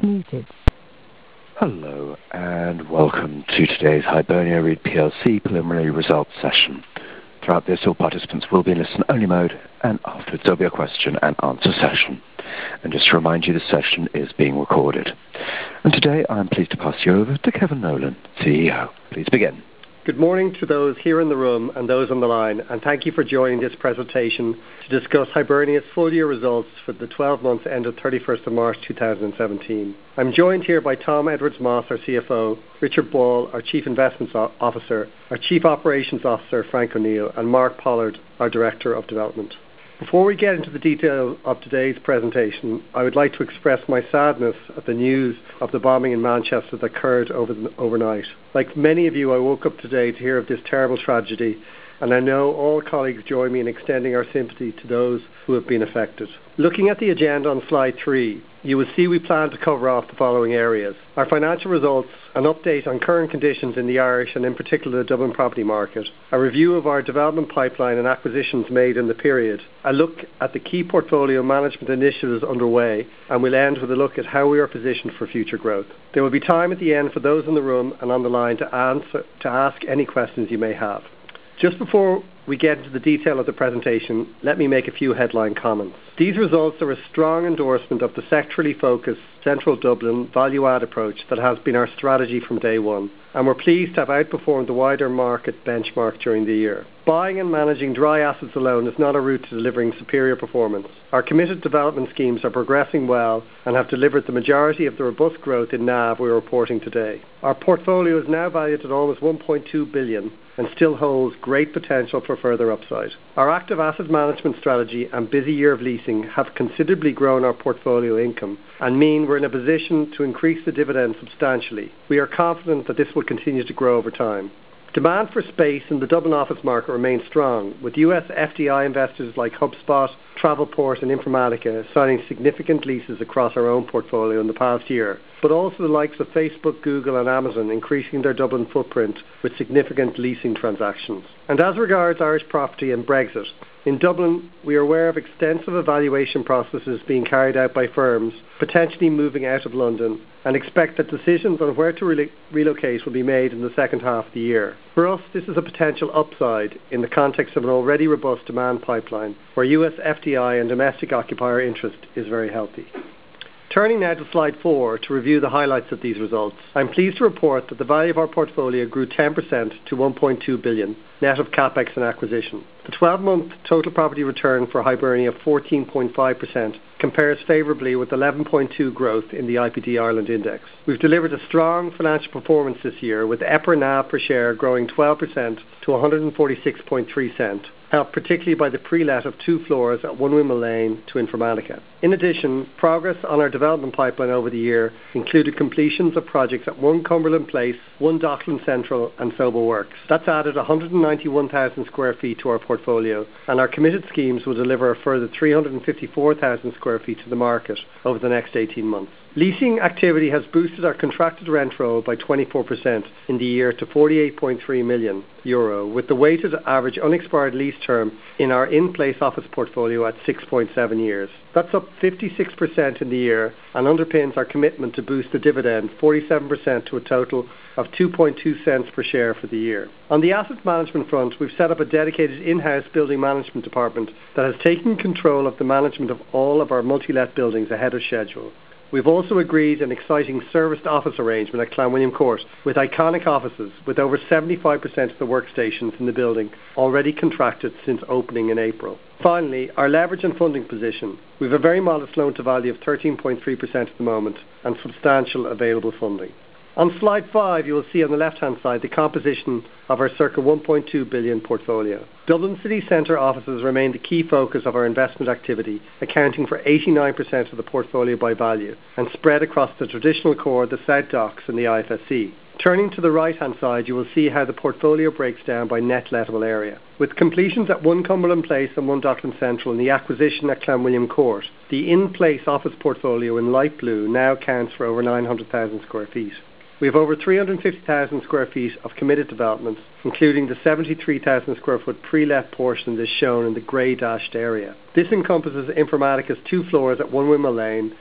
muted. Hello and welcome to today's Hibernia REIT plc preliminary results session. Throughout this, all participants will be in listen-only mode, and afterwards there'll be a question and answer session. And just to remind you, the session is being recorded. And today I'm pleased to pass you over to Kevin Nolan, CEO. Please begin. Good morning to those here in the room and those on the line, and thank you for joining this presentation to discuss Hibernia's full year results for the 12 months ended 31st of March 2017. I'm joined here by Tom Edwards-Moss, our CFO, Richard Ball, our Chief Investments Officer, our Chief Operations Officer, Frank O'Neill, and Mark Pollard, our Director of Development. Before we get into the detail of today's presentation, I would like to express my sadness at the news of the bombing in Manchester that occurred overnight. Like many of you, I woke up today to hear of this terrible tragedy, and I know all colleagues join me in extending our sympathy to those who have been affected. Looking at the agenda on slide 3, you will see we plan to cover off the following areas: our financial results, an update on current conditions in the Irish and in particular the Dublin property market, a review of our development pipeline and acquisitions made in the period, a look at the key portfolio management initiatives underway, and we'll end with a look at how we are positioned for future growth. There will be time at the end for those in the room and on the line to ask any questions you may have. Just before we get into the detail of the presentation, let me make a few headline comments. These results are a strong endorsement of the sectorally focused Central Dublin value-add approach that has been our strategy from day one, and we're pleased to have outperformed the wider market benchmark during the year. Buying and managing dry assets alone is not a route to delivering superior performance. Our committed development schemes are progressing well and have delivered the majority of the robust growth in NAV we're reporting today. Our portfolio is now valued at almost 1.2 billion and still holds great potential for further upside. Our active asset management strategy and busy year of leasing have considerably grown our portfolio income and mean we're in a position to increase the dividend substantially. We are confident that this will continue to grow over time. Demand for space in the Dublin office market remains strong, with US FDI investors like HubSpot, Travelport and Informatica signing significant leases across our own portfolio in the past year, but also the likes of Facebook, Google and Amazon increasing their Dublin footprint with significant leasing transactions. And as regards Irish property and Brexit, in Dublin we are aware of extensive evaluation processes being carried out by firms potentially moving out of London, and expect that decisions on where to relocate will be made in the second half of the year. For us, this is a potential upside in the context of an already robust demand pipeline where US FDI and domestic occupier interest is very healthy. Turning now to slide 4 to review the highlights of these results. I'm pleased to report that the value of our portfolio grew 10% to 1.2 billion, net of capex and acquisition. The 12-month total property return for Hibernia of 14.5% compares favourably with 11.2% growth in the IPD Ireland index. We've delivered a strong financial performance this year, with EPRA NAV per share growing 12% to 146.3 cents, helped particularly by the pre-let of 2 floors at 1 Wimble Lane to Informatica. In addition, progress on our development pipeline over the year included completions of projects at 1 Cumberland Place, 1 Docklands Central and Sober Works. That's added 191,000 square feet to our portfolio, and our committed schemes will deliver a further 354,000 square feet to the market over the next 18 months. Leasing activity has boosted our contracted rent roll by 24% in the year to €48.3 million, with the weighted average unexpired lease term in our in-place office portfolio at 6.7 years. That's up 56% in the year and underpins our commitment to boost the dividend 47% to a total of 2.2 cents per share for the year. On the asset management front, we've set up a dedicated in-house building management department that has taken control of the management of all of our multi-let buildings ahead of schedule. We've also agreed an exciting serviced office arrangement at Clanwilliam Court with iconic offices with over 75% of the workstations in the building already contracted since opening in April. Finally, our leverage and funding position. We have a very modest loan to value of 13.3% at the moment and substantial available funding. On slide 5, you will see on the left-hand side the composition of our circa 1.2 billion portfolio. Dublin city centre offices remain the key focus of our investment activity, accounting for 89% of the portfolio by value and spread across the traditional core, the South Docks and the IFSC. Turning to the right-hand side, you will see how the portfolio breaks down by net lettable area. With completions at 1 Cumberland Place and 1 Docklands Central and the acquisition at Clanwilliam Court, the in-place office portfolio in light blue now counts for over 900,000 square feet. We have over 350,000 square feet of committed developments, including the 73,000 square foot pre-let portion that is shown in the grey dashed area. This encompasses Informatica's 2 floors at 1 Wimble Lane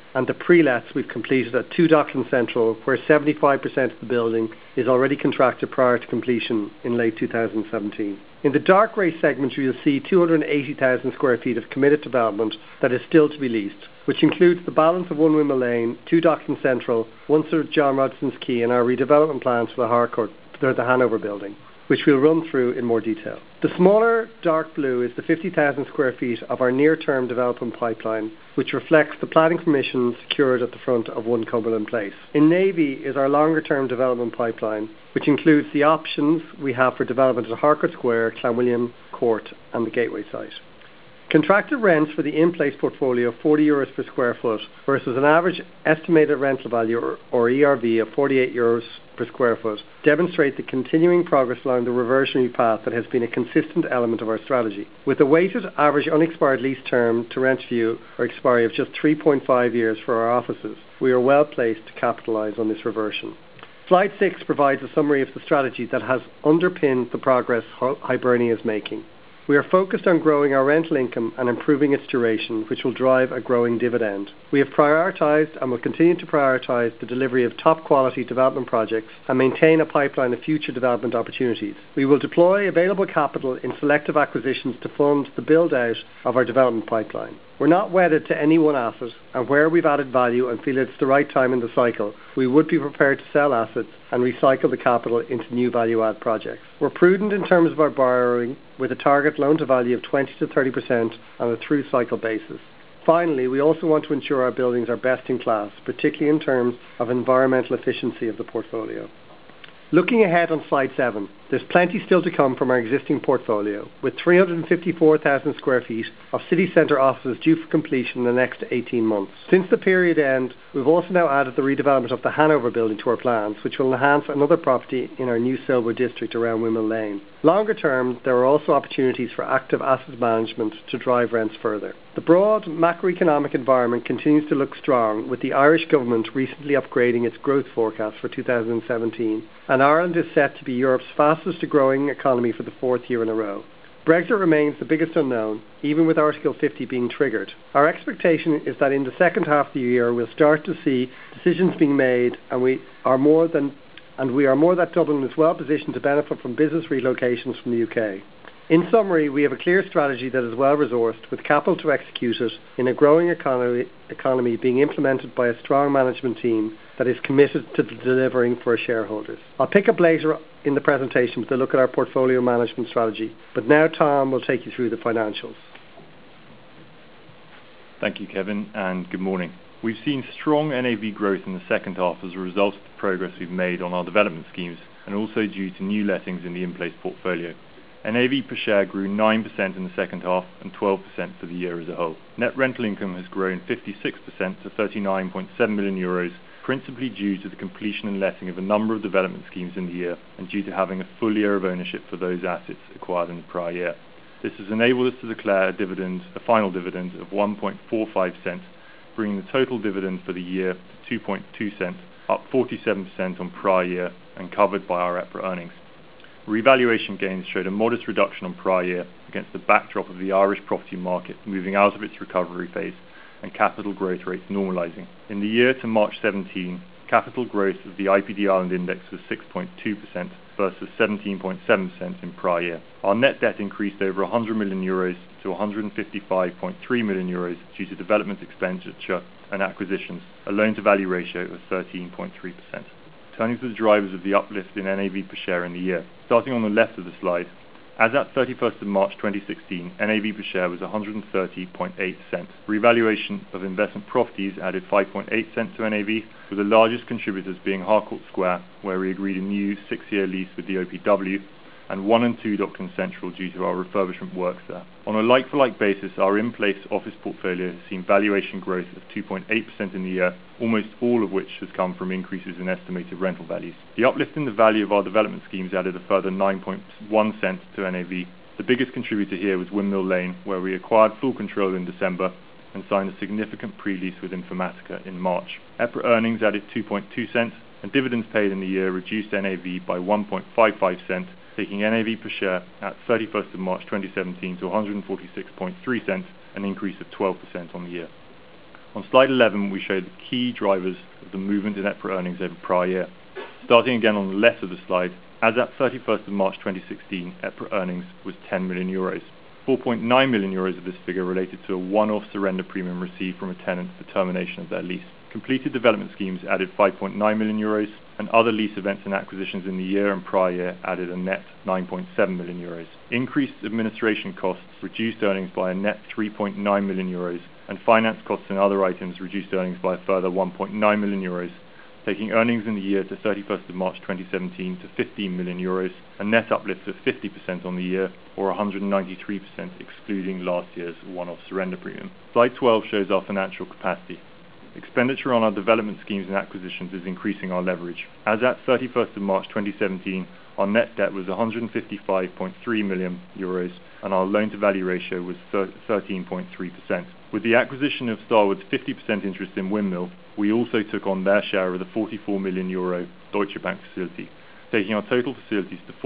and the pre-lets we've completed at 2 Docklands Central, where 75% of the building is already contracted prior to completion in late 2017. In the dark grey segment, you will see 280,000 square feet of committed development that is still to be leased, which includes the balance of 1 Windmill Lane, 2 Docklands Central, 1 Sir John Rodson's Quay, and our redevelopment plans for the Harcourt, the Hanover building, which we'll run through in more detail. The smaller dark blue is the 50,000 square feet of our near-term development pipeline, which reflects the planning permission secured at the front of 1 Cumberland Place. In navy is our longer-term development pipeline, which includes the options we have for development at Harcourt Square, Clanwilliam Court, and the Gateway site. Contracted rents for the in-place portfolio of €40 per square foot versus an average estimated rental value, or ERV, of €48 per square foot demonstrate the continuing progress along the reversionary path that has been a consistent element of our strategy. With a weighted average unexpired lease term to rent view or expiry of just 3.5 years for our offices, we are well placed to capitalise on this reversion. Slide 6 provides a summary of the strategy that has underpinned the progress Hibernia is making. We are focused on growing our rental income and improving its duration, which will drive a growing dividend. We have prioritised and will continue to prioritise the delivery of top quality development projects and maintain a pipeline of future development opportunities. We will deploy available capital in selective acquisitions to fund the build out of our development pipeline. We're not wedded to any one asset, and where we've added value and feel it's the right time in the cycle, we would be prepared to sell assets and recycle the capital into new value-add projects. We're prudent in terms of our borrowing, with a target loan-to-value of 20 to 30% on a through-cycle basis. Finally, we also want to ensure our buildings are best in class, particularly in terms of environmental efficiency of the portfolio. Looking ahead on slide 7, there's plenty still to come from our existing portfolio, with 354,000 square feet of city centre offices due for completion in the next 18 months. Since the period end, we've also now added the redevelopment of the Hanover building to our plans, which will enhance another property in our new Silver district around Windmill Lane. Longer term, there are also opportunities for active asset management to drive rents further. The broad macroeconomic environment continues to look strong, with the Irish government recently upgrading its growth forecast for 2017, and Ireland is set to be Europe's fastest growing economy for the 4th year in a row. Brexit remains the biggest unknown, even with Article 50 being triggered. Our expectation is that in the second half of the year we'll start to see decisions being made, and we are more that Dublin is well positioned to benefit from business relocations from the UK. In summary, we have a clear strategy that is well resourced, with capital to execute it in a growing economy being implemented by a strong management team that is committed to delivering for our shareholders. I'll pick up later in the presentation with a look at our portfolio management strategy, but now Tom will take you through the financials. Thank you, Kevin, and good morning. We've seen strong NAV growth in the second half as a result of the progress we've made on our development schemes, and also due to new lettings in the in-place portfolio. NAV per share grew 9% in the second half and 12% for the year as a whole. Net rental income has grown 56% to €39.7 million, principally due to the completion and letting of a number of development schemes in the year, and due to having a full year of ownership for those assets acquired in the prior year. This has enabled us to declare a final dividend of 1.45 bringing the total dividend for the year to 2.2, up 47% on prior year and covered by our EPRA earnings. Revaluation gains showed a modest reduction on prior year against the backdrop of the Irish property market moving out of its recovery phase and capital growth rates normalising. In the year to March 17, capital growth of the IPD Ireland index was 6.2% versus 17.7% in prior year. Our net debt increased over €100 million to €155.3 million due to development expenditure and acquisitions, a loan-to-value ratio of 13.3%. Turning to the drivers of the uplift in NAV per share in the year. Starting on the left of the slide, as at 31st of March 2016, NAV per share was 130.8. Revaluation of investment properties added 5.8 to NAV, with the largest contributors being Harcourt Square, where we agreed a new 6-year lease with the OPW, and 1 and 2 Docklands Central due to our refurbishment works there. On a like-for-like basis, our in-place office portfolio has seen valuation growth of 2.8% in the year, almost all of which has come from increases in estimated rental values. The uplift in the value of our development schemes added a further 9.1 to NAV. The biggest contributor here was Windmill Lane, where we acquired full control in December and signed a significant pre-lease with Informatica in March. EPRA earnings added 2.2, and dividends paid in the year reduced NAV by 1.55, taking NAV per share at 31st of March 2017 to 146.3, an increase of 12% on the year. On slide 11, we show the key drivers of the movement in EPRA earnings over prior year. Starting again on the left of the slide, as at 31st of March 2016, EPRA earnings was 10 million euros. 4.9 million euros of this figure related to a one-off surrender premium received from a tenant for termination of their lease. Completed development schemes added 5.9 million euros, and other lease events and acquisitions in the year and prior year added a net 9.7 million euros. Increased administration costs reduced earnings by a net 3.9 million euros, and finance costs and other items reduced earnings by a further 1.9 million euros, taking earnings in the year to 31st of March 2017 to 15 million euros, a net uplift of 50% on the year, or 193% excluding last year's one-off surrender premium. Slide 12 shows our financial capacity. Expenditure on our development schemes and acquisitions is increasing our leverage. As at 31st of March 2017, our net debt was 155.3 million euros, and our loan-to-value ratio was 13.3%. With the acquisition of Starwood's 50% interest in Windmill, we also took on their share of the 44 million euro Deutsche Bank facility, taking our total facilities to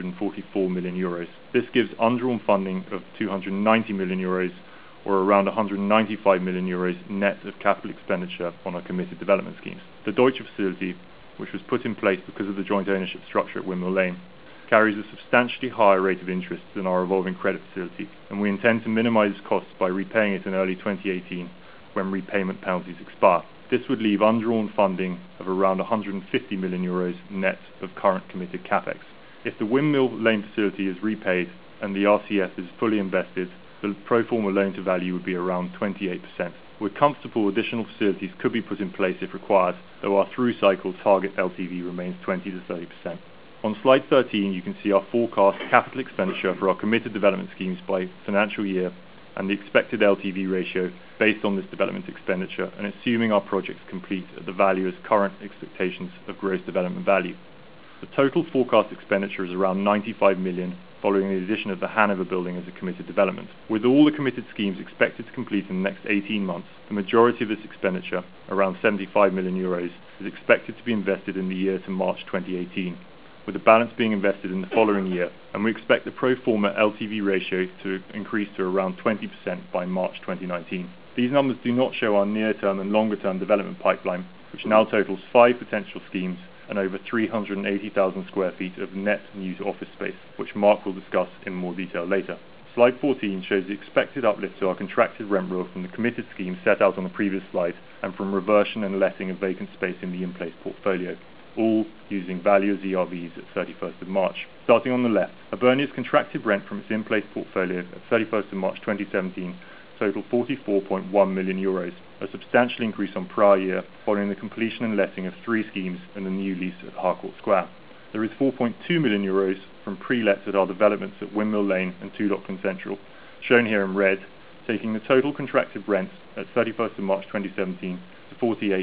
444 million euros. This gives undrawn funding of 290 million euros, or around 195 million euros net of capital expenditure on our committed development schemes. The Deutsche facility, which was put in place because of the joint ownership structure at Windmill Lane, carries a substantially higher rate of interest than our revolving credit facility, and we intend to minimize costs by repaying it in early 2018 when repayment penalties expire. This would leave undrawn funding of around 150 million euros net of current committed capex. If the Windmill Lane facility is repaid and the RCF is fully invested, the pro forma loan to value would be around 28%. We're comfortable additional facilities could be put in place if required, though our through-cycle target LTV remains 20 to 30%. On slide 13, you can see our forecast capital expenditure for our committed development schemes by financial year and the expected LTV ratio based on this development expenditure and assuming our projects complete at the value as current expectations of gross development value. The total forecast expenditure is around 95 million, following the addition of the Hanover building as a committed development. With all the committed schemes expected to complete in the next 18 months, the majority of this expenditure, around 75 million euros, is expected to be invested in the year to March 2018, with the balance being invested in the following year, and we expect the pro forma LTV ratio to increase to around 20% by March 2019. These numbers do not show our near-term and longer-term development pipeline, which now totals 5 potential schemes and over 380,000 square feet of net new office space, which Mark will discuss in more detail later. Slide 14 shows the expected uplift to our contracted rent roll from the committed schemes set out on the previous slide and from reversion and letting of vacant space in the in-place portfolio, all using value as ERVs at 31st of March. Starting on the left, Hibernia's contracted rent from its in-place portfolio at 31st of March 2017 total 44.1 million euros, a substantial increase on prior year following the completion and letting of 3 schemes and the new lease at Harcourt Square. There is 4.2 million euros from pre-lets at our developments at Windmill Lane and 2 Docklands Central, shown here in red, taking the total contracted rent at 31st of March 2017 to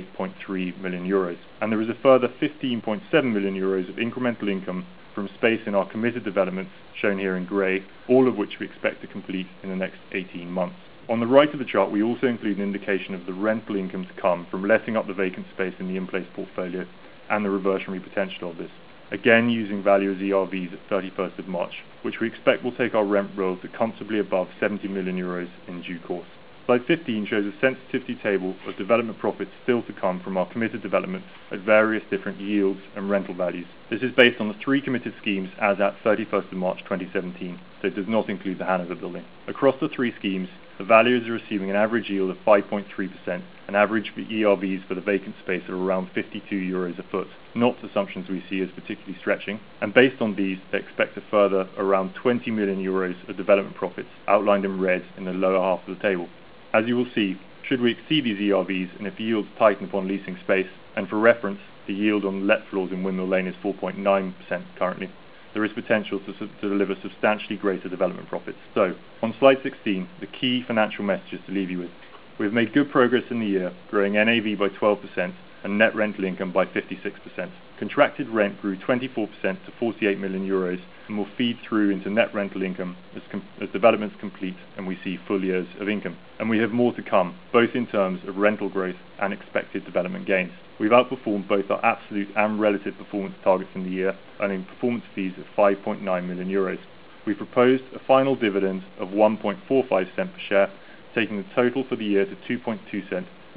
48.3 million euros. And there is a further 15.7 million euros of incremental income from space in our committed developments, shown here in grey, all of which we expect to complete in the next 18 months. On the right of the chart, we also include an indication of the rental income to come from letting up the vacant space in the in-place portfolio and the reversionary potential of this, again using value as ERVs at 31st of March, which we expect will take our rent roll to comfortably above 70 million euros in due course. Slide 15 shows a sensitivity table of development profits still to come from our committed developments at various different yields and rental values. This is based on the 3 committed schemes as at 31st of March 2017, so it does not include the Hanover building. Across the 3 schemes, the valuers are receiving an average yield of 5.3%, an average for ERVs for the vacant space of around 52 euros a foot, not assumptions we see as particularly stretching, and based on these, they expect a further around 20 million euros of development profits, outlined in red in the lower half of the table. As you will see, should we exceed these ERVs and if yields tighten upon leasing space, and for reference, the yield on let floors in Windmill Lane is 4.9% currently, there is potential to deliver substantially greater development profits. So, on slide 16, the key financial messages to leave you with. We have made good progress in the year, growing NAV by 12% and net rental income by 56%. Contracted rent grew 24% to 48 million euros and will feed through into net rental income as developments complete and we see full years of income. And we have more to come, both in terms of rental growth and expected development gains. We've outperformed both our absolute and relative performance targets in the year, earning performance fees of 5.9 million euros. We proposed a final dividend of 1.45 cents per share, taking the total for the year to 2.2 cents,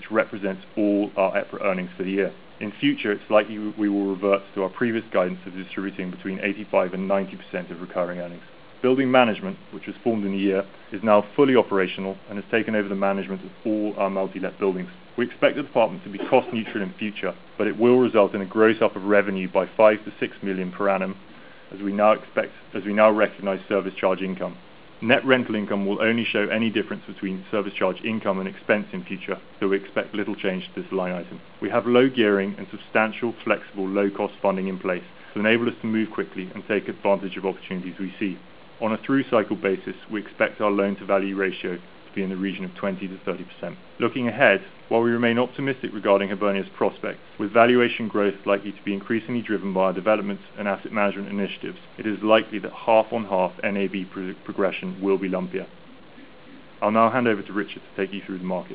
which represents all our EPRA earnings for the year. In future, it's likely we will revert to our previous guidance of distributing between 85 and 90% of recurring earnings. Building management, which was formed in the year, is now fully operational and has taken over the management of all our multi-let buildings. We expect the department to be cost neutral in future, but it will result in a gross up of revenue by 5 to 6 million per annum, as we now recognise service charge income. Net rental income will only show any difference between service charge income and expense in future, so we expect little change to this line item. We have low gearing and substantial, flexible, low-cost funding in place to enable us to move quickly and take advantage of opportunities we see. On a through-cycle basis, we expect our loan-to-value ratio to be in the region of 20 to 30%. Looking ahead, while we remain optimistic regarding Hibernia's prospects, with valuation growth likely to be increasingly driven by our developments and asset management initiatives, it is likely that half-on-half NAV progression will be lumpier. I'll now hand over to Richard to take you through the market.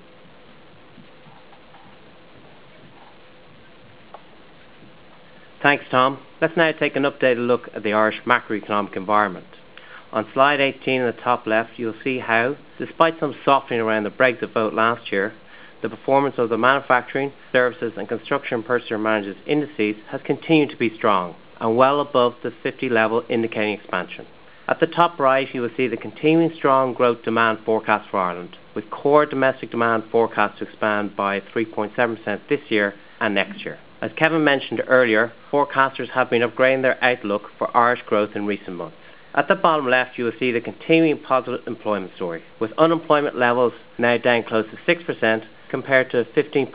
Thanks, Tom. Let's now take an updated look at the Irish macroeconomic environment. On slide 18 in the top left, you'll see how, despite some softening around the Brexit vote last year, the performance of the manufacturing, services and construction purchaser managers indices has continued to be strong and well above the 50 level, indicating expansion. At the top right, you will see the continuing strong growth demand forecast for Ireland, with core domestic demand forecast to expand by 3.7% this year and next year. As Kevin mentioned earlier, forecasters have been upgrading their outlook for Irish growth in recent months. At the bottom left, you will see the continuing positive employment story, with unemployment levels now down close to 6% compared to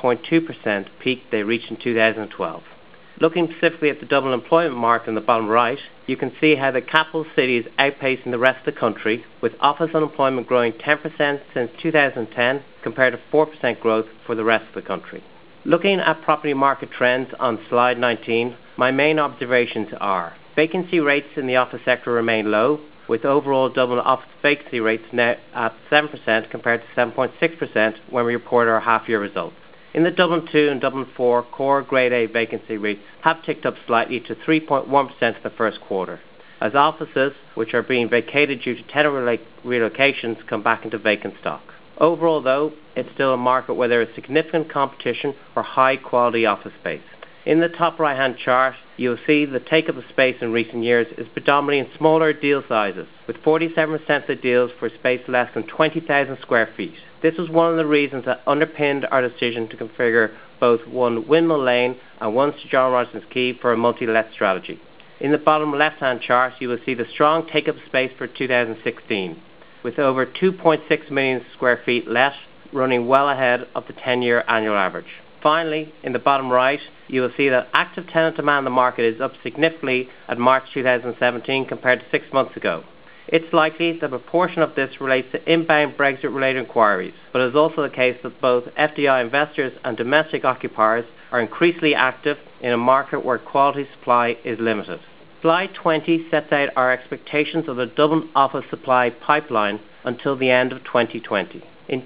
15.2% peak they reached in 2012. Looking specifically at the double employment mark in the bottom right, you can see how the capital city is outpacing the rest of the country, with office unemployment growing 10% since 2010 compared to 4% growth for the rest of the country. Looking at property market trends on slide 19, my main observations are: vacancy rates in the office sector remain low, with overall Dublin office vacancy rates now at 7% compared to 7.6% when we reported our half-year results. In the Dublin 2 and Dublin 4 core Grade A vacancy rates have ticked up slightly to 3.1% in the first quarter, as offices which are being vacated due to tenant relocations come back into vacant stock. Overall, though, it's still a market where there is significant competition for high-quality office space. In the top right-hand chart, you'll see the take-up of space in recent years is predominantly in smaller deal sizes, with 47% of the deals for space less than 20,000 square feet. This was one of the reasons that underpinned our decision to configure both 1 Windmill Lane and 1 Sir John Rogerson's Quay for a multi-let strategy. In the bottom left-hand chart, you will see the strong take-up space for 2016, with over 2.6 million square feet let, running well ahead of the 10-year annual average. Finally, in the bottom right, you will see that active tenant demand in the market is up significantly at March 2017 compared to 6 months ago. It's likely that a proportion of this relates to inbound Brexit-related inquiries, but it is also the case that both FDI investors and domestic occupiers are increasingly active in a market where quality supply is limited. Slide 20 sets out our expectations of the Dublin office supply pipeline until the end of 2020. In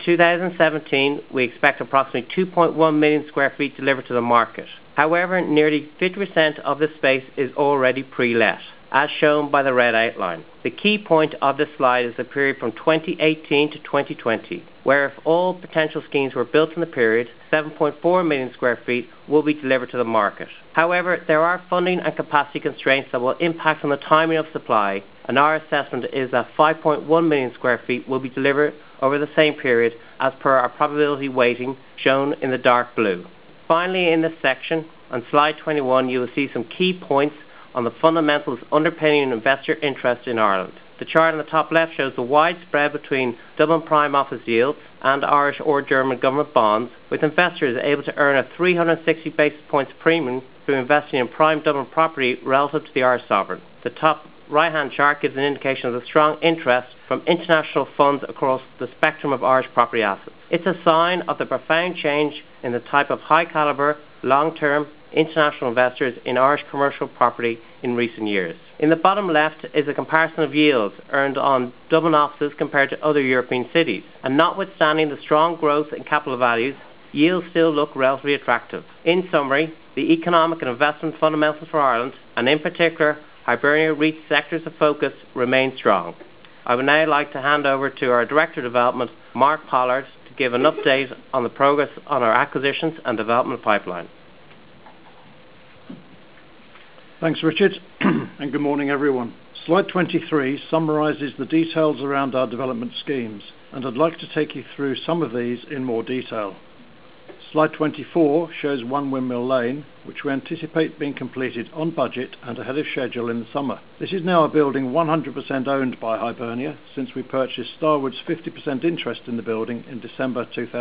2017, we expect approximately 2.1 million square feet delivered to the market. However, nearly 50% of this space is already pre-let, as shown by the red outline. The key point of this slide is the period from 2018 to 2020, where if all potential schemes were built in the period, 7.4 million square feet will be delivered to the market. However, there are funding and capacity constraints that will impact on the timing of supply, and our assessment is that 5.1 million square feet will be delivered over the same period as per our probability weighting shown in the dark blue. Finally, in this section, on slide 21, you will see some key points on the fundamentals underpinning investor interest in Ireland. The chart on the top left shows the wide spread between Dublin prime office yields and Irish or German government bonds, with investors able to earn a 360 basis points premium through investing in prime Dublin property relative to the Irish sovereign. The top right-hand chart gives an indication of the strong interest from international funds across the spectrum of Irish property assets. It's a sign of the profound change in the type of high-caliber, long-term international investors in Irish commercial property in recent years. In the bottom left is a comparison of yields earned on Dublin offices compared to other European cities. And notwithstanding the strong growth in capital values, yields still look relatively attractive. In summary, the economic and investment fundamentals for Ireland, and in particular Hibernia REIT sectors of focus, remain strong. I would now like to hand over to our Director of Development, Mark Pollard, to give an update on the progress on our acquisitions and development pipeline. Thanks, Richard, and good morning, everyone. Slide 23 summarises the details around our development schemes, and I'd like to take you through some of these in more detail. Slide 24 shows One Windmill Lane, which we anticipate being completed on budget and ahead of schedule in the summer. This is now a building 100% owned by Hibernia, since we purchased Starwood's 50% interest in the building in December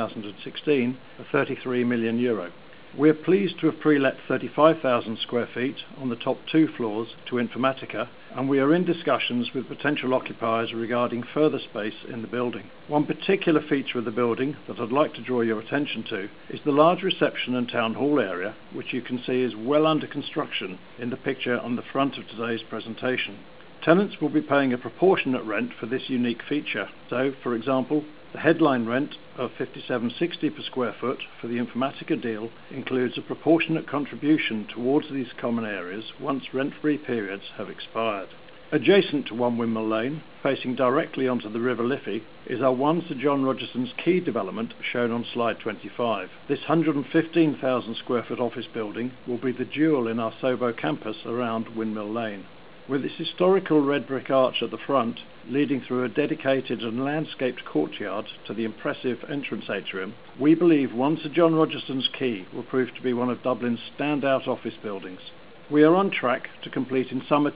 2016 for €33 million. We are pleased to have pre-let 35,000 square feet on the top 2 floors to Informatica, and we are in discussions with potential occupiers regarding further space in the building. One particular feature of the building that I'd like to draw your attention to is the large reception and town hall area, which you can see is well under construction in the picture on the front of today's presentation. Tenants will be paying a proportionate rent for this unique feature. So, for example, the headline rent of $57.60 per square foot for the Informatica deal includes a proportionate contribution towards these common areas once rent-free periods have expired. Adjacent to One Windmill Lane, facing directly onto the River Liffey, is our One Sir John Rogerson's Quay development shown on slide 25. This 115,000 square foot office building will be the jewel in our Sobo campus around Windmill Lane. With its historical red brick arch at the front, leading through a dedicated and landscaped courtyard to the impressive entrance atrium, we believe One Sir John Rogerson's Quay will prove to be one of Dublin's standout office buildings. We are on track to complete in summer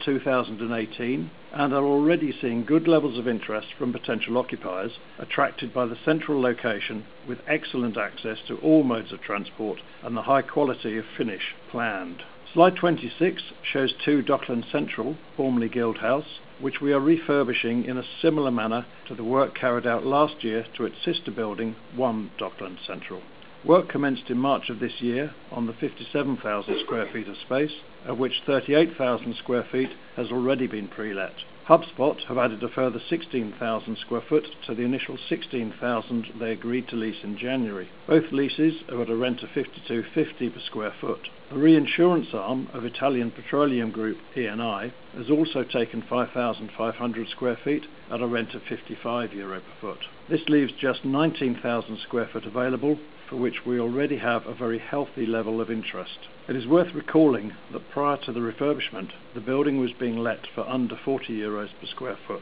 2018 and are already seeing good levels of interest from potential occupiers, attracted by the central location with excellent access to all modes of transport and the high quality of finish planned. Slide 26 shows 2 Dockland Central, formerly Guild House, which we are refurbishing in a similar manner to the work carried out last year to its sister building, 1 Dockland Central. Work commenced in March of this year on the 57,000 square feet of space, of which 38,000 square feet has already been pre-let. HubSpot have added a further 16,000 square foot to the initial 16,000 they agreed to lease in January. Both leases are at a rent of $52.50 per square foot. The reinsurance arm of Italian petroleum group Eni has also taken 5,500 square feet at a rent of €55 per foot. This leaves just 19,000 square foot available, for which we already have a very healthy level of interest. It is worth recalling that prior to the refurbishment, the building was being let for under €40 per square foot.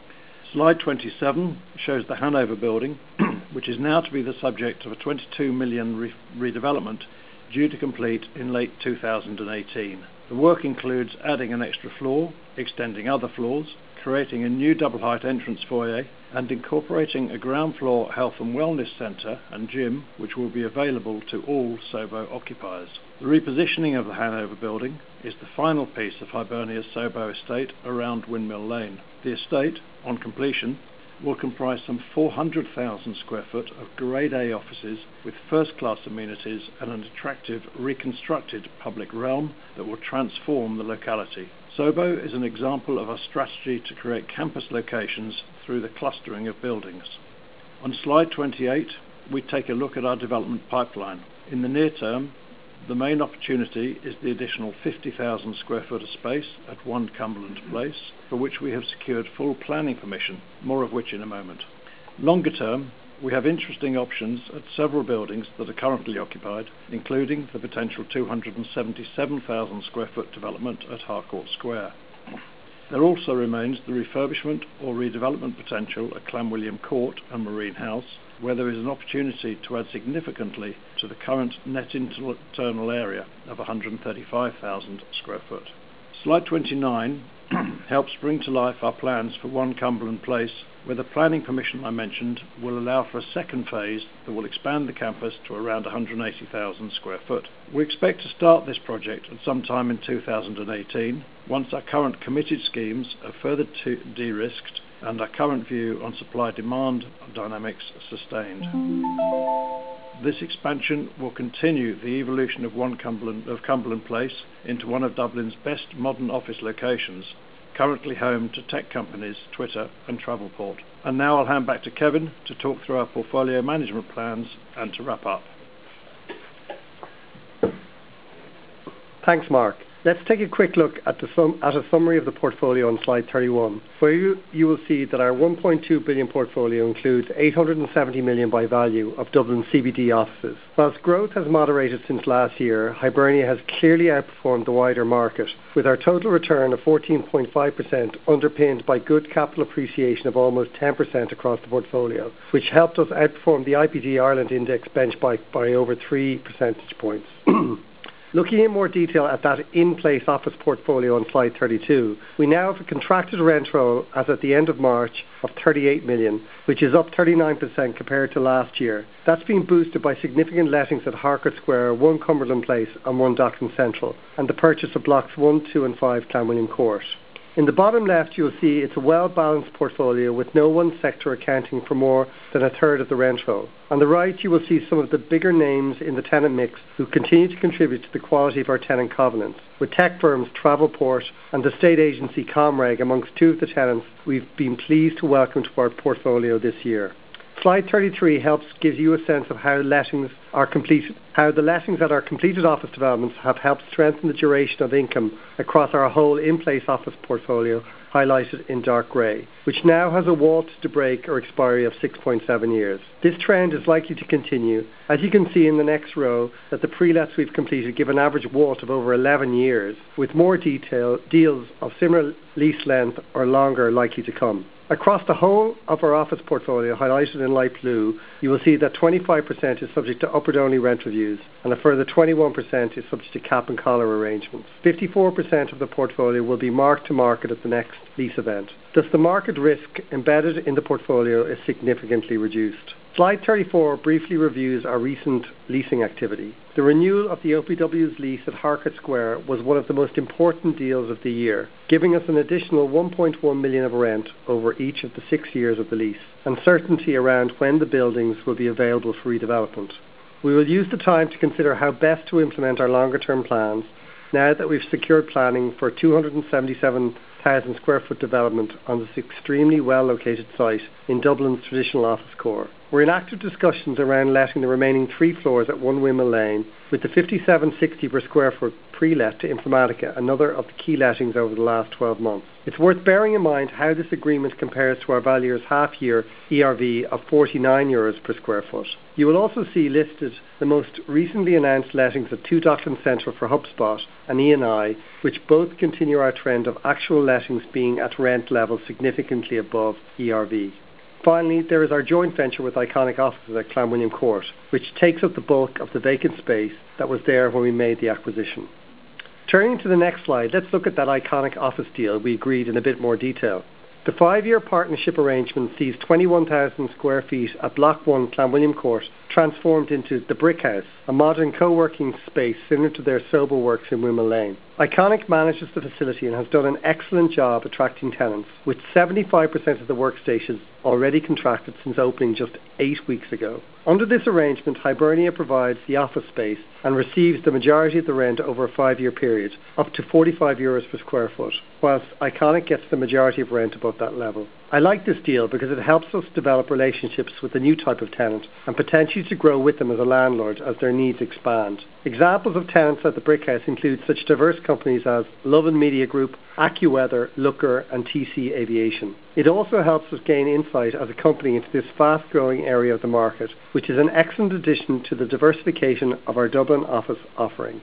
Slide 27 shows the Hanover building, which is now to be the subject of a £22 million redevelopment due to complete in late 2018. The work includes adding an extra floor, extending other floors, creating a new double-height entrance foyer, and incorporating a ground floor health and wellness centre and gym, which will be available to all Sobo occupiers. The repositioning of the Hanover building is the final piece of Hibernia's Sobo estate around Windmill Lane. The estate, on completion, will comprise some 400,000 square foot of Grade A offices with first-class amenities and an attractive reconstructed public realm that will transform the locality. Sobo is an example of our strategy to create campus locations through the clustering of buildings. On slide 28, we take a look at our development pipeline. In the near term, the main opportunity is the additional 50,000 square foot of space at 1 Cumberland Place, for which we have secured full planning permission, more of which in a moment. Longer term, we have interesting options at several buildings that are currently occupied, including the potential 277,000 square foot development at Harcourt Square. There also remains the refurbishment or redevelopment potential at Clanwilliam Court and Marine House, where there is an opportunity to add significantly to the current net internal area of 135,000 square foot. Slide 29 helps bring to life our plans for 1 Cumberland Place, where the planning permission I mentioned will allow for a second phase that will expand the campus to around 180,000 square foot. We expect to start this project at some time in 2018, once our current committed schemes are further de-risked and our current view on supply-demand dynamics sustained. This expansion will continue the evolution of Cumberland Place into one of Dublin's best modern office locations, currently home to tech companies Twitter and Travelport. And now I'll hand back to Kevin to talk through our portfolio management plans and to wrap up. Thanks, Mark. Let's take a quick look at a summary of the portfolio on slide 31, where you will see that our 1.2 billion portfolio includes 870 million by value of Dublin CBD offices. Whilst growth has moderated since last year, Hibernia has clearly outperformed the wider market, with our total return of 14.5% underpinned by good capital appreciation of almost 10% across the portfolio, which helped us outperform the IPD Ireland index benchmark by over 3 percentage points. Looking in more detail at that in-place office portfolio on slide 32, we now have a contracted rent roll as at the end of March of 38 million, which is up 39% compared to last year. That's been boosted by significant lettings at Harcourt Square, 1 Cumberland Place and 1 Docklands Central, and the purchase of blocks 1, 2 and 5 Clanwilliam Court. In the bottom left, you'll see it's a well-balanced portfolio with no one sector accounting for more than a third of the rent roll. On the right, you will see some of the bigger names in the tenant mix who continue to contribute to the quality of our tenant covenants, with tech firms Travelport and the state agency Comreg amongst 2 of the tenants we've been pleased to welcome to our portfolio this year. Slide 33 helps give you a sense of how the lettings at our completed office developments have helped strengthen the duration of income across our whole in-place office portfolio, highlighted in dark grey, which now has a WALT to break or expiry of 6.7 years. This trend is likely to continue, as you can see in the next row that the pre-lets we've completed give an average WALT of over 11 years, with more deals of similar lease length or longer likely to come. Across the whole of our office portfolio, highlighted in light blue, you will see that 25% is subject to upward-only rent reviews and a further 21% is subject to cap and collar arrangements. 54% of the portfolio will be marked to market at the next lease event. Thus, the market risk embedded in the portfolio is significantly reduced. Slide 34 briefly reviews our recent leasing activity. The renewal of the OPW's lease at Harcourt Square was one of the most important deals of the year, giving us an additional 1.1 million of rent over each of the 6 years of the lease, and certainty around when the buildings will be available for redevelopment. We will use the time to consider how best to implement our longer-term plans now that we've secured planning for 277,000 square foot development on this extremely well-located site in Dublin's traditional office core. We're in active discussions around letting the remaining 3 floors at 1 Wimble Lane, with the 57.60 per square foot pre-let to Informatica, another of the key lettings over the last 12 months. It's worth bearing in mind how this agreement compares to our valuer's half-year ERV of €49 per square foot. You will also see listed the most recently announced lettings at 2 Docklands Central for HubSpot and E&I, which both continue our trend of actual lettings being at rent levels significantly above ERV. Finally, there is our joint venture with Iconic Offices at Clanwilliam Court, which takes up the bulk of the vacant space that was there when we made the acquisition. Turning to the next slide, let's look at that Iconic Office deal we agreed in a bit more detail. The 5-year partnership arrangement sees 21,000 square feet at Block 1 Clanwilliam Court transformed into the Brick House, a modern co-working space similar to their Sober Works in Wimble Lane. Iconic manages the facility and has done an excellent job attracting tenants, with 75% of the workstations already contracted since opening just 8 weeks ago. Under this arrangement, Hibernia provides the office space and receives the majority of the rent over a 5-year period, up to €45 per square foot, whilst Iconic gets the majority of rent above that level. I like this deal because it helps us develop relationships with a new type of tenant and potentially to grow with them as a landlord as their needs expand. Examples of tenants at the Brick House include such diverse companies as Love & Media Group, AccuWeather, Looker and TC Aviation. It also helps us gain insight as a company into this fast-growing area of the market, which is an excellent addition to the diversification of our Dublin office offering.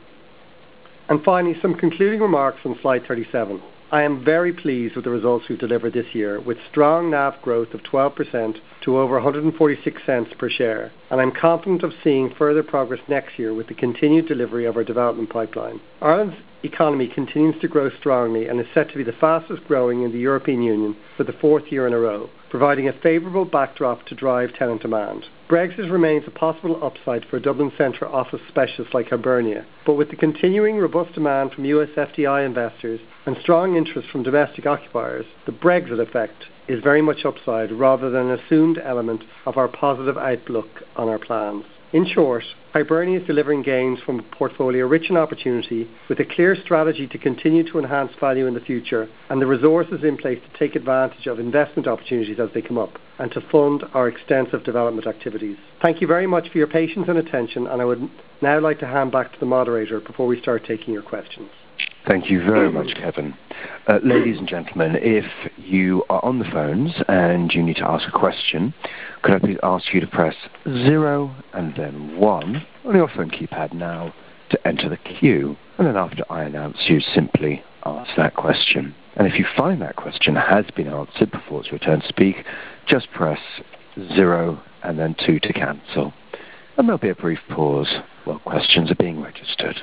And finally, some concluding remarks on slide 37. I am very pleased with the results we've delivered this year, with strong NAV growth of 12% to over 146 cents per share, and I'm confident of seeing further progress next year with the continued delivery of our development pipeline. Ireland's economy continues to grow strongly and is set to be the fastest growing in the European Union for the 4th year in a row, providing a favourable backdrop to drive tenant demand. Brexit remains a possible upside for a Dublin central office specialist like Hibernia, but with the continuing robust demand from US FDI investors and strong interest from domestic occupiers, the Brexit effect is very much upside rather than an assumed element of our positive outlook on our plans. In short, Hibernia is delivering gains from a portfolio rich in opportunity, with a clear strategy to continue to enhance value in the future and the resources in place to take advantage of investment opportunities as they come up and to fund our extensive development activities. Thank you very much for your patience and attention, and I would now like to hand back to the moderator before we start taking your questions. Thank you very much, Kevin. Ladies and gentlemen, if you are on the phones and you need to ask a question, could I please ask you to press 0 and then 1 on your phone keypad now to enter the queue. And then after I announce you, simply ask that question. And if you find that question has been answered before it's your turn to speak, just press 0 and then 2 to cancel. And there'll be a brief pause while questions are being registered.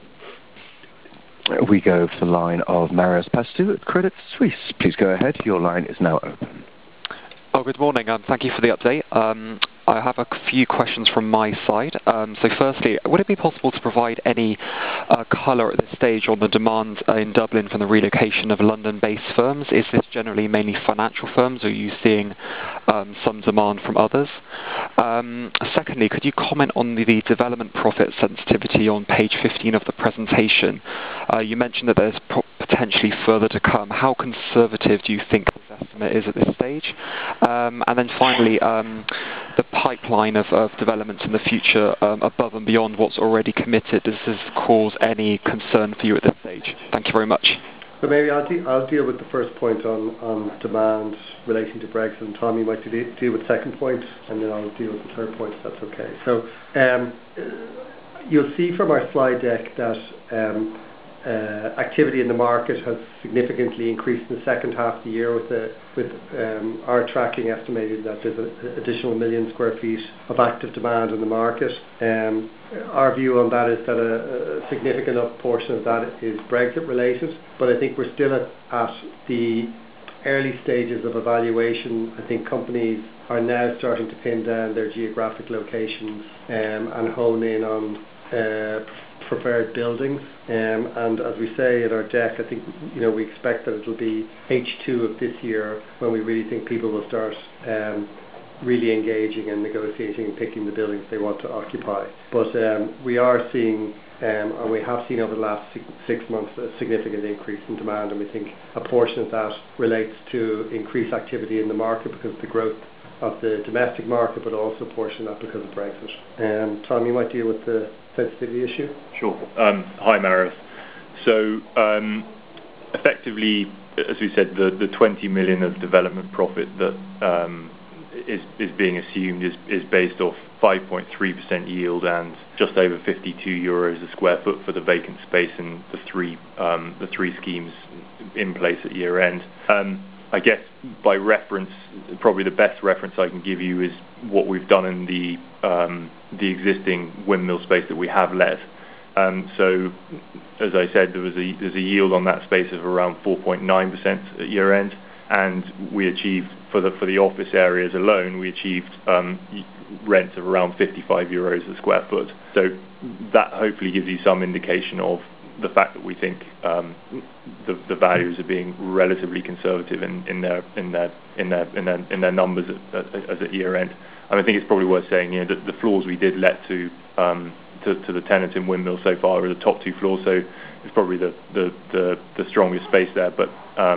We go to the line of Marios Pastou at Credit Suisse. Please go ahead. Your line is now open. Oh, good morning. Thank you for the update. I have a few questions from my side. So firstly, would it be possible to provide any colour at this stage on the demand in Dublin from the relocation of London-based firms? Is this generally mainly financial firms, or are you seeing some demand from others? Secondly, could you comment on the development profit sensitivity on page 15 of the presentation? You mentioned that there's potentially further to come. How conservative do you think this estimate is at this stage? And then finally, the pipeline of developments in the future above and beyond what's already committed. Does this cause any concern for you at this stage? Thank you very much. So maybe I'll deal with the first point on demand relating to Brexit, and Tom, you might deal with the second point, and then I'll deal with the third point, if that's okay. So you'll see from our slide deck that activity in the market has significantly increased in the second half of the year, with our tracking estimated that there's an additional 1 million square feet of active demand in the market. Our view on that is that a significant portion of that is Brexit related, but I think we're still at the early stages of evaluation. I think companies are now starting to pin down their geographic locations and hone in on preferred buildings, and as we say in our deck, I think we expect that it'll be H2 of this year when we really think people will start really engaging and negotiating and picking the buildings they want to occupy. But we are seeing, and we have seen over the last 6 months, a significant increase in demand, and we think a portion of that relates to increased activity in the market because of the growth of the domestic market, but also a portion of that because of Brexit. Tom, you might deal with the sensitivity issue. Sure. Hi, Marios. So effectively, as we said, the 20 million of development profit that is being assumed is based off 5.3% yield and just over 52 euros a square foot for the vacant space in the three schemes in place at year end. I guess by reference, probably the best reference I can give you is what we've done in the existing windmill space that we have let. So, as I said, there's a yield on that space of around 4.9% at year end, and we achieved for the office areas alone, we achieved rents of around 55 euros a square foot. So that hopefully gives you some indication of the fact that we think the values are being relatively conservative in their numbers as at year end. And I think it's probably worth saying that the floors we did let to the tenants in Windmill so far are the top 2 floors, so it's probably the strongest space there. But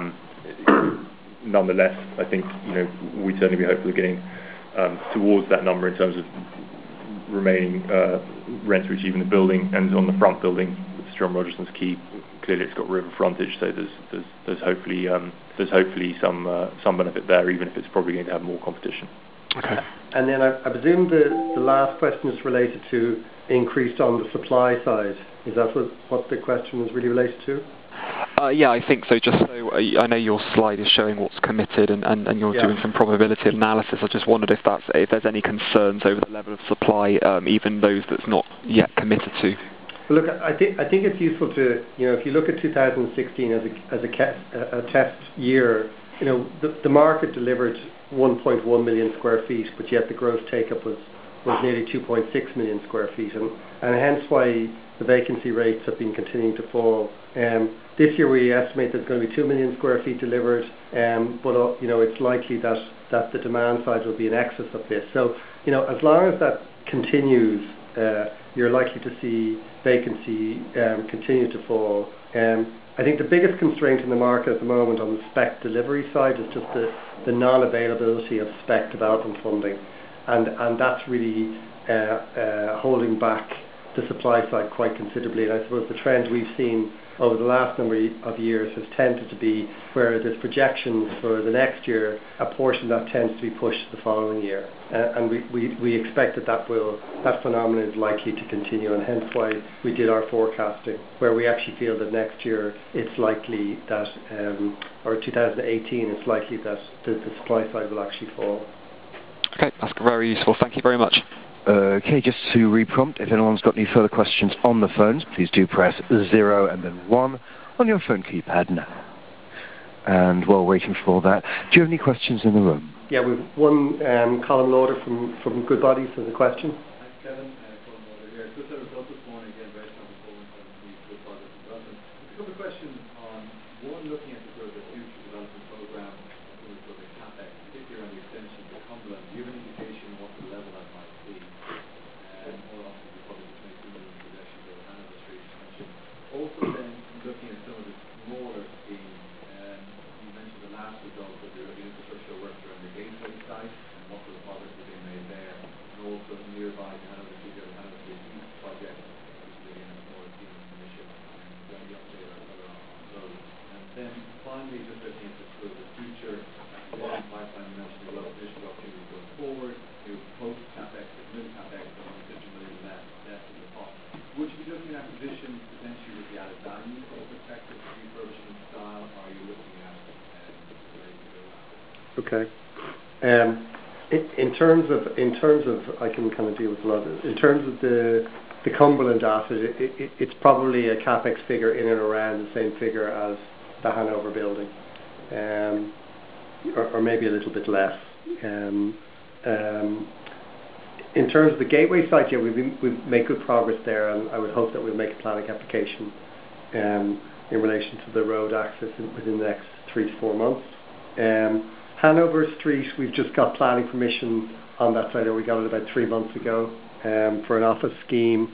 nonetheless, I think we'd certainly be hopeful of getting towards that number in terms of remaining rents we achieve in the building. And on the front building, John Rogerson's Quay, clearly it's got river frontage, so there's hopefully some benefit there, even if it's probably going to have more competition. Okay. And then I presume the last question is related to increased on the supply side. Is that what the question was really related to? Yeah, I think so. Just so I know your slide is showing what's committed, and you're doing some probability analysis. I just wondered if there's any concerns over the level of supply, even those that's not yet committed to. Well, look, I think it's useful to if you look at 2016 as a test year, the market delivered 1.1 million square feet, but yet the gross take-up was nearly 2.6 million square feet, and hence why the vacancy rates have been continuing to fall. This year we estimate there's going to be 2 million square feet delivered, but it's likely that the demand side will be in excess of this. So as long as that continues, you're likely to see vacancy continue to fall. I think the biggest constraint in the market at the moment on the spec delivery side is just the non-availability of spec development funding, and that's really holding back the supply side quite considerably. And I suppose the trend we've seen over the last number of years has tended to be where there's projections for the next year, a portion that tends to be pushed to the following year. And we expect that phenomenon is likely to continue, and hence why we did our forecasting, where we actually feel that next year it's likely that, or 2018, it's likely that the supply side will actually fall. Okay, that's very useful. Thank you very much. Okay, just to re-prompt, if anyone's got any further questions on the phones, please do press 0 and then 1 on your phone keypad now. And while waiting for that, do you have any questions in the room? Yeah, we've one Colin Lauder from Goodbody for the question. Thanks, Kevin. Colin Lauder here. Good set of results this morning, again, very strong performance on the Goodbody development. A couple of questions on, one, looking at the sort of the future development programme, sort of the CapEx, particularly around the extension to Cumberland. Do you have an indication of what the level that might be? Or obviously probably the 22 million possessions of Hanover Street extension. Also then, looking at some of the smaller schemes, you mentioned the last result of the infrastructure works around the Gateway site and what sort of progress is being made there. And also nearby to Hanover Street, the Hanover Street East project, which is again a smaller scheme in commission, and any update or color on those. And then finally, just looking at the future acquisition pipeline, you mentioned the well-positioned opportunities going forward, post-CapEx, mid-CapEx, and 50 million left in the pot. Would you be looking at acquisitions potentially with the added value from a perspective of refurbishment style, or are you looking at Okay. In terms of, I can kind of deal with a lot of it. In terms of the Cumberland asset, it's probably a CapEx figure in and around the same figure as the Hanover building, or maybe a little bit less. In terms of the Gateway site, yeah, we've made good progress there, and I would hope that we'll make a planning application in relation to the road access within the next 3 to 4 months. Hanover Street, we've just got planning permission on that site, or we got it about 3 months ago, for an office scheme.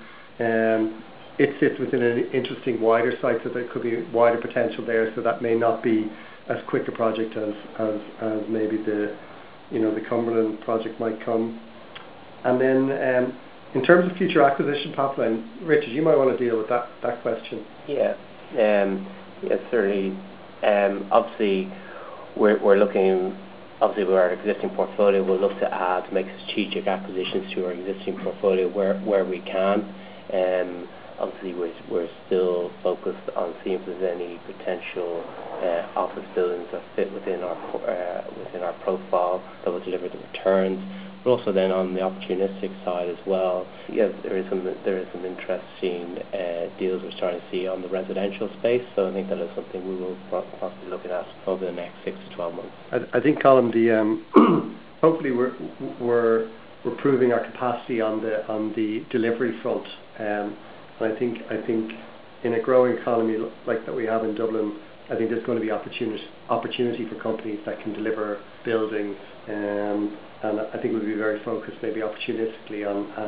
It sits within an interesting wider site, so there could be wider potential there, so that may not be as quick a project as maybe the Cumberland project might come. And then in terms of future acquisition pipeline, Richard, you might want to deal with that question. Yeah, certainly. Obviously, we're looking, obviously with our existing portfolio, we'll look to make strategic acquisitions to our existing portfolio where we can. Obviously, we're still focused on seeing if there's any potential office buildings that fit within our profile that will deliver the returns. But also then on the opportunistic side as well, yeah, there is some interesting deals we're starting to see on the residential space. So I think that is something we will possibly looking at over the next 6 to 12 months. I think, Colin, hopefully we're proving our capacity on the delivery front. And I think in a growing economy like that we have in Dublin, I think there's going to be opportunity for companies that can deliver buildings, and I think we'll be very focused, maybe opportunistically,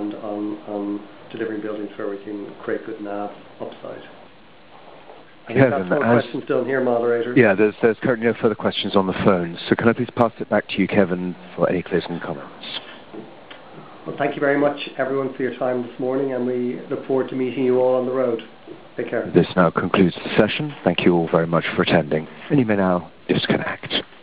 on delivering buildings where we can create good NAV upside. I think that's more questions done here, moderator. Yeah, there's currently no further questions on the phone, so can I please pass it back to you, Kevin, for any closing comments? Well, thank you very much, everyone, for your time this morning, and we look forward to meeting you all on the road. Take care. This now concludes the session. Thank you all very much for attending, and you may now disconnect.